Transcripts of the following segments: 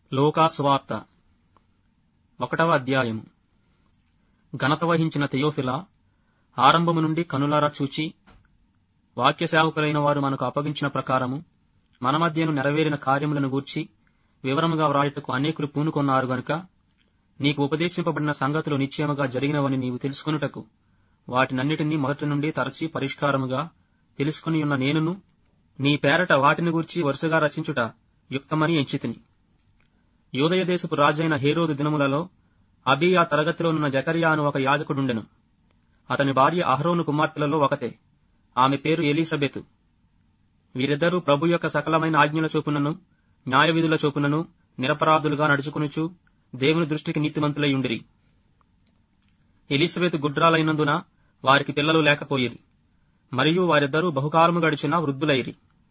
లూకా సువార్త 1వ అధ్యాయము. ఘనత వహించిన థెయోఫిలా, ఆరంభము నుండి కనులారా చూచి వాక్య సేవకులైన వారు మనకు అప్పగించిన ప్రకారము మన మధ్యను నెరవేరిన కార్యములను గూర్చి వివరముగా వ్రాయుటకు అనేకులు పూనుకొన్నారు గనుక నీకు ఉపదేశింపబడిన సంగతులు నిశ్చయముగా జరిగినవని నీవు తెలుసుకొనుటకు వాటినన్నిటినీ మొదటి నుండి తరచి పరిష్కారముగా తెలుసుకునియున్న నేనును నీ పేరట వాటిని గూర్చి వరుసగా రచించుట యుక్తమని ఎంచితిని. యూదయ దేశపు రాజైన హేరోదు దినములలో అబీయా తరగతిలోనున్న జకర్యా అను ఒక యాజకుడుండెను. అతని భార్య అహరోను కుమార్తెలలో ఒకతే. ఆమె పేరు ఎలీసబెతు. వీరిద్దరూ ప్రభు యొక్క సకలమైన ఆజ్ఞల చొప్పునను న్యాయ విధుల చొప్పునను నిరపరాధులుగా నడుచుకునుచు దేవుని దృష్టికి నీతిమంతులై ఉండిరి. ఎలీసబెతు గుడ్రాలైనందున వారికి పిల్లలు లేకపోయిరి, మరియు వారిద్దరూ బహుకాలము గడిచిన వృద్ధులైరి.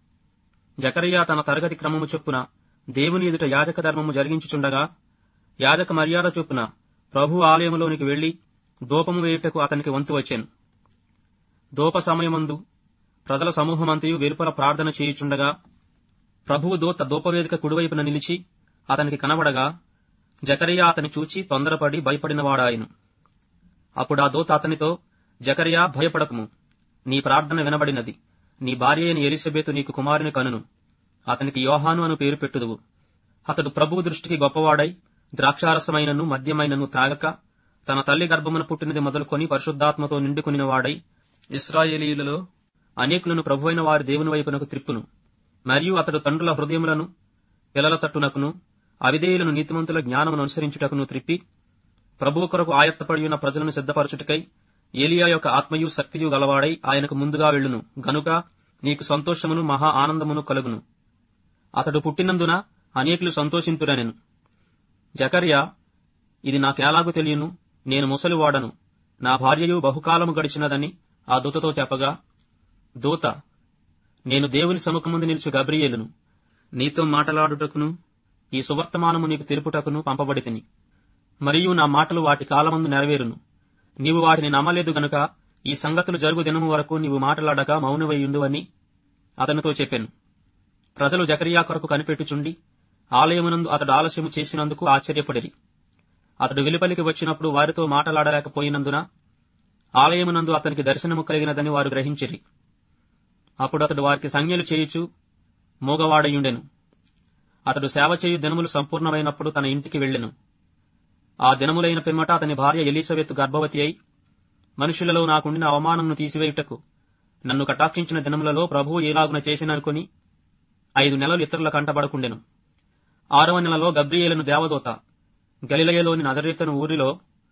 జకర్యా తన తరగతి క్రమము చొప్పున దేవుని ఎదుట యాజక ధర్మము జరిగించుచుండగా యాజక మర్యాద చొప్పున ప్రభు ఆలయములోనికి వెళ్లి ధూపము వేయుటకు అతనికి వంతు వచ్చెను. ధూప సమయమందు ప్రజల సమూహమంతయు వెలుపల ప్రార్థన చేయుచుండగా ప్రభువు దూత ధూపవేదిక కుడివైపున నిలిచి అతనికి కనబడగా జకర్యా అతని చూచి తొందరపడి భయపడినవాడాయను. అప్పుడు ఆ దూత అతనితో, జకర్యా, భయపడకుము, నీ ప్రార్థన వినబడినది. నీ భార్య అయిన ఎలీసబెతు నీకు కుమారుని కనును. అతనికి యోహాను అను పేరు పెట్టుదువు. అతడు ప్రభువు దృష్టికి గొప్పవాడై ద్రాక్షారసమైనను మద్యమైనను త్రాగక తన తల్లి గర్భమున పుట్టినది మొదలుకొని పరిశుద్ధాత్మతో నిండుకుని వాడై ఇశ్రాయేలీయులలో అనేకులను ప్రభువైన వారి దేవుని వైపునకు త్రిప్పును. మరియు అతడు తండ్రుల హృదయములను పిల్లల తట్టునకును అవిధేయులను నీతిమంతుల జ్ఞానమును అనుసరించుటకును త్రిప్పి ప్రభువు కొరకు ఆయత్తపడి ఉన్న ప్రజలను సిద్ధపరచుటకై ఏలియా యొక్క ఆత్మయు శక్తియు గలవాడై ఆయనకు ముందుగా వెళ్ళును గనుక నీకు సంతోషమును మహా ఆనందమును కలుగును. అతడు పుట్టినందున అనేకులు సంతోషింతురనెను. జకర్యా, ఇది నాకెలాగూ తెలియను, నేను ముసలివాడను, నా భార్యయు బహుకాలము గడిచినదని ఆ దూతతో చెప్పగా, దూత, నేను దేవుని సముఖముందు నిలిచి గబ్రియేలును, నీతో మాటలాడుటకును ఈ సువర్తమానము నీకు తెలుపుటకును పంపబడితిని. మరియు నా మాటలు వాటి కాలమందు నెరవేరును. నీవు వాటిని నమ్మలేదు గనుక ఈ సంగతులు జరుగు దినము వరకు నీవు మాటలాడక మౌనమయ్యుందువని అతనితో చెప్పాను. ప్రజలు జకర్యా కొరకు కనిపెట్టుచుండి ఆలయమునందు అతడు ఆలస్యము చేసినందుకు ఆశ్చర్యపడిరి. అతడు వెలుపలికి వచ్చినప్పుడు వారితో మాటలాడలేకపోయినందున ఆలయమునందు అతనికి దర్శనము కలిగినదని వారు గ్రహించిరి. అప్పుడు అతడు వారికి సంజ్ఞలు చేయుచు మూగవాడయుండెను. అతడు సేవ చేయు దినములు సంపూర్ణమైనప్పుడు తన ఇంటికి వెళ్ళెను. ఆ దినములైన పిమ్మట అతని భార్య ఎలీసబెతు గర్భవతి అయి, మనుషులలో నాకుండిన అవమానమును తీసివేయుటకు నన్ను కటాక్షించిన దినములలో ప్రభువు ఏలాగున చేసిననుకుని 5 నెలలు ఇతరుల కంటబడకుండెను. 6వ నెలలో గబ్రియేలును దేవదూత గలిలయలోని నజరేతను ఊరిలో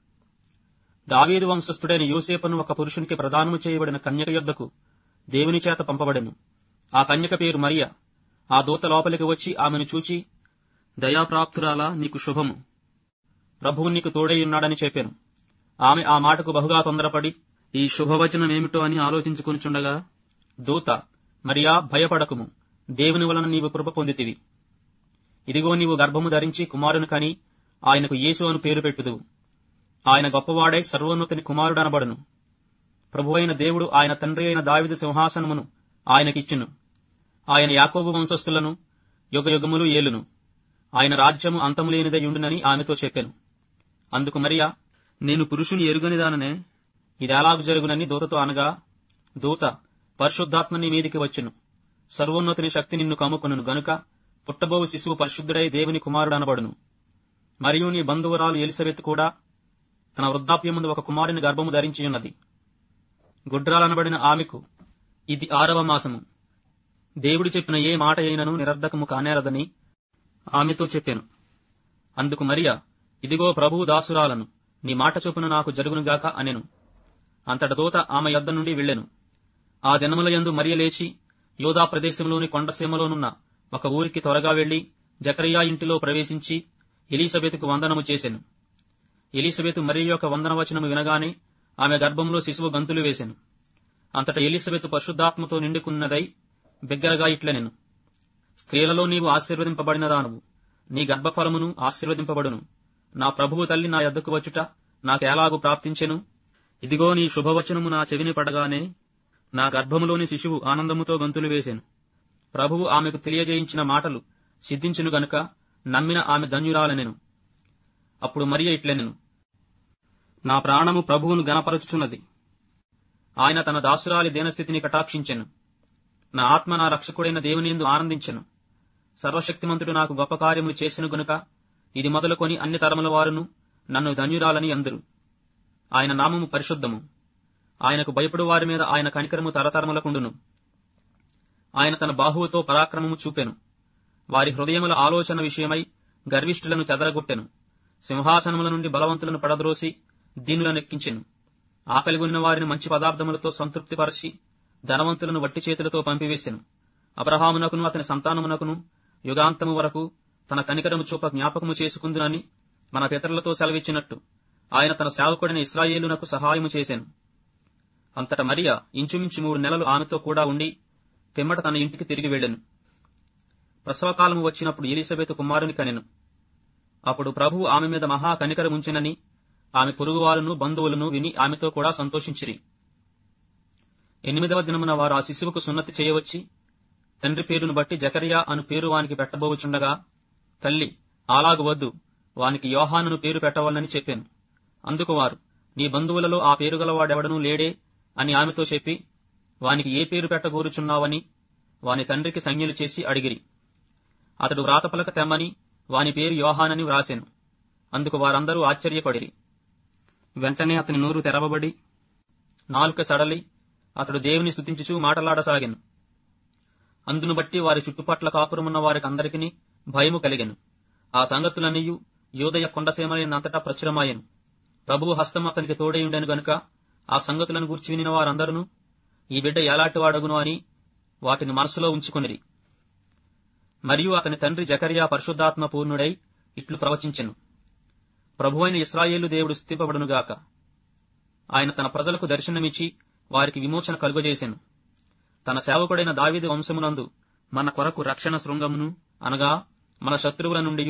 దావీదు వంశస్థుడైన యోసేపును ఒక పురుషునికి ప్రదానము చేయబడిన కన్యక యొద్దకు దేవుని చేత పంపబడెను. ఆ కన్యక పేరు మరియ. ఆ దూత లోపలికి వచ్చి ఆమెను చూచి, దయాప్రాప్తురాలా, నీకు శుభము, ప్రభువు నీకు తోడైయున్నాడని చెప్పాను. ఆమె ఆ మాటకు బహుగా తొందరపడి ఈ శుభవచనమేమిటో అని ఆలోచించుకొనిచుండగా దూత, మరియా, భయపడకుము, దేవుని వలన నీవు కృప పొందితివి. ఇదిగో నీవు గర్భము ధరించి కుమారుని కని ఆయనకు యేసు అను పేరు పెట్టుదువు. ఆయన గొప్పవాడై సర్వోన్నతుని కుమారుడనబడును. ప్రభువైన దేవుడు ఆయన తండ్రి అయిన దావీదు సింహాసనమును ఆయనకిచ్చును. ఆయన యాకోబు వంశస్థులను యుగయుగములు ఏలును. ఆయన రాజ్యము అంతము లేనిదై ఉండునని ఆమెతో చెప్పాను. అందుకు మరియా, నేను పురుషుని ఎరుగనిదాననే, ఇదెలాగు జరుగునని దూతతో అనగా, దూత, పరిశుద్ధాత్మ నీ మీదికి వచ్చును, సర్వోన్నతుని శక్తి నిన్ను కమ్ముకొనును గనుక పుట్టబోవు శిశువు పరిశుద్ధుడై దేవుని కుమారుడనబడును. మరియు నీ బంధువురాలు ఎలిసబెతు కూడా తన వృద్ధాప్యముందు ఒక కుమారుని గర్భము ధరించియున్నది. గుడ్రాలనబడిన ఆమెకు ఇది 6వ మాసము. దేవుడు చెప్పిన ఏ మాట అయినను నిరర్ధకము కానేరదని ఆమెతో చెప్పాను. అందుకు మరియా, ఇదిగో ప్రభువు దాసురాలను, నీ మాట చొప్పున నాకు జరుగునుగాక అనెను. అంతట దూత ఆమె యొద్ద నుండి వెళ్ళెను. ఆ దినములయందు మరియ లేచి యూదా ప్రదేశంలోని కొండసీమలోనున్న ఒక ఊరికి త్వరగా వెళ్లి జకర్యా ఇంటిలో ప్రవేశించి ఎలీసబెతుకు వందనము చేసెను. ఎలీసబెతు మరియ యొక్క వందనవచనము వినగానే ఆమె గర్భంలో శిశువు గంతులు వేసెను. అంతట ఎలీసబెతు పరిశుద్ధాత్మతో నిండుకున్నదై బిగ్గరగా ఇట్లనెను, స్త్రీలలో నీవు ఆశీర్వదింపబడినదానవు, నీ గర్భఫలమును ఆశీర్వదింపబడును. నా ప్రభువు తల్లి నా యొద్దకు వచ్చుట నాకెలాగూ ప్రాప్తించెను. ఇదిగో నీ శుభవచనము నా చెవిని పడగానే నా గర్భములోని శిశువు ఆనందముతో గంతులు వేసెను. ప్రభువు ఆమెకు తెలియజేయించిన మాటలు సిద్ధించును గనుక నమ్మిన ఆమె ధన్యురాలనెను. అప్పుడు మరియ ఇట్లెనెను, నా ప్రాణము ప్రభువును గణపరచుచున్నది. ఆయన తన దాసురాలి దీనస్థితిని కటాక్షించెను. నా ఆత్మ నా రక్షకుడైన దేవునియందు ఆనందించెను. సర్వశక్తిమంతుడు నాకు గొప్ప కార్యములు చేసెను గనుక ఇది మొదలుకొని అన్ని తరముల వారును నన్ను ధన్యురాలని అందురు. ఆయన నామము పరిశుద్ధము. ఆయనకు భయపడు వారి మీద ఆయన కనికరము తరతరములకుండును. ఆయన తన బాహువుతో పరాక్రమము చూపెను. వారి హృదయముల ఆలోచన విషయమై గర్విష్ఠులను చెదరగొట్టెను. సింహాసనముల నుండి బలవంతులను పడద్రోసి దీనులనెక్కించెను. ఆకలిగొనిన వారిని మంచి పదార్థములతో సంతృప్తిపరచి ధనవంతులను వట్టి చేతులతో పంపివేశెను. అబ్రహామునకును అతని సంతానమునకును యుగాంతము వరకు తన కనికరము చూప జ్ఞాపకము చేసుకుందునని మన పితరులతో సెలవిచ్చినట్టు ఆయన తన సేవకుడైన ఇశ్రాయేలునకు సహాయము చేసెను. అంతట మరియ ఇంచుమించు 3 నెలలు ఆమెతో కూడా ఉండి పిమ్మట తన ఇంటికి తిరిగి వెళ్లెను. ప్రసవకాలము వచ్చినప్పుడు ఎలిజబెతు కుమారుని కనెను. అప్పుడు ప్రభువు ఆమె మీద మహా కనికరముంచెనని ఆమె పొరుగువారును బంధువులను విని ఆమెతో కూడా సంతోషించిరి. 8వ దినమున వారు ఆ శిశువుకు సున్నతి చేయవచ్చి తండ్రి పేరును బట్టి జకరియా అను పేరు వానికి పెట్టబోచుండగా తల్లి, అలాగు వద్దు, వానికి యోహానును పేరు పెట్టవలనని చెప్పాను. అందుకు వారు, నీ బంధువులలో ఆ పేరు గలవాడెవడనూ లేడే అని ఆమెతో చెప్పి వానికి ఏ పేరు పెట్టగోరుచున్నావని వాని తండ్రికి సంజ్ఞలు చేసి అడిగిరి. అతడు వ్రాతపలక తెమ్మని వాని పేరు యోహానని వ్రాసెను. అందుకు వారందరూ ఆశ్చర్యపడిరి. వెంటనే అతని నోరు తెరవబడి నాలుక సడలి అతడు దేవుని స్తుతించుచూ మాటలాడసాగెను. అందును బట్టి వారి చుట్టుపట్ల కాపురమున్న వారికందరికీ భయము కలిగెను. ఆ సంగతులన్నీయు యూదయ కొండసీమలంతటా ప్రచురమాయెను. ప్రభువు హస్తం అతనికి తోడైయుండెను గనుక ఆ సంగతులను గూర్చి వినిన వారందరూ ఈ బిడ్డ ఎలాంటివాడగును అని వాటిని మనసులో ఉంచుకొనిరి. మరియు అతని తండ్రి జకరియా పరిశుద్ధాత్మ పూర్ణుడై ఇట్లు ప్రవచించెను, ప్రభువైన ఇశ్రాయేలు దేవుడు స్తుతింపబడునుగాక. ఆయన తన ప్రజలకు దర్శనమిచ్చి వారికి విమోచన కలుగజేసెను. తన సేవకుడైన దావీదు వంశమునందు మన కొరకు రక్షణ శృంగమును, అనగా మన శత్రువుల నుండి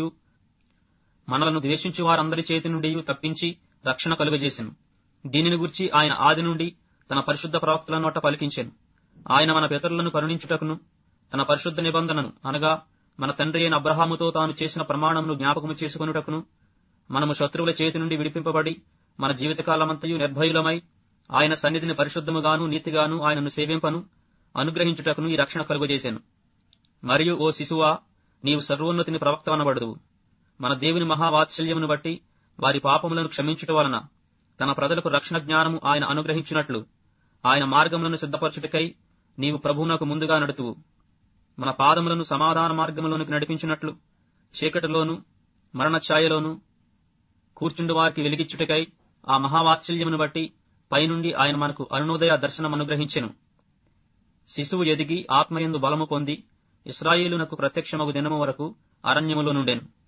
మనలను ద్వేషించు వారందరి చేతి నుండి తప్పించి రక్షణ కలుగజేసెను. దీనిని గురించి ఆయన ఆది నుండి తన పరిశుద్ధ ప్రవక్తల నోట పలికించెను. ఆయన మన పితరులను కరుణించుటకును తన పరిశుద్ధ నిబంధనను, అనగా మన తండ్రి అయిన అబ్రహాముతో తాను చేసిన ప్రమాణమును జ్ఞాపకము చేసుకొనుటకును, మనము శత్రువుల చేతి నుండి విడిపింపబడి మన జీవితకాలమంతయు నిర్భయులమై ఆయన సన్నిధిని పరిశుద్ధముగాను నీతిగాను ఆయనను సేవింపను అనుగ్రహించుటకును ఈ రక్షణ కలుగజేసెను. మరియు ఓ శిశువా, నీవు సర్వోన్నతిని ప్రవక్తవనబడుదువు. మన దేవుని మహావాత్సల్యమును బట్టి వారి పాపములను క్షమించుట వలన తన ప్రజలకు రక్షణ జ్ఞానము ఆయన అనుగ్రహించినట్లు ఆయన మార్గములను సిద్ధపరచుటకై నీవు ప్రభువునకు ముందుగా నడుతువు. మన పాదములను సమాధాన మార్గములోనికి నడిపించినట్లు చీకటిలోను మరణఛాయలోను కూర్చుండు వారికి వెలిగిచ్చుటకై ఆ మహావాత్సల్యమును బట్టి పైనుండి ఆయన మనకు అరుణోదయ దర్శనం అనుగ్రహించెను. శిశువు ఎదిగి ఆత్మయందు బలము పొంది ఇశ్రాయేలునకు ప్రత్యక్షమగు దినము వరకు అరణ్యములో నుండెను.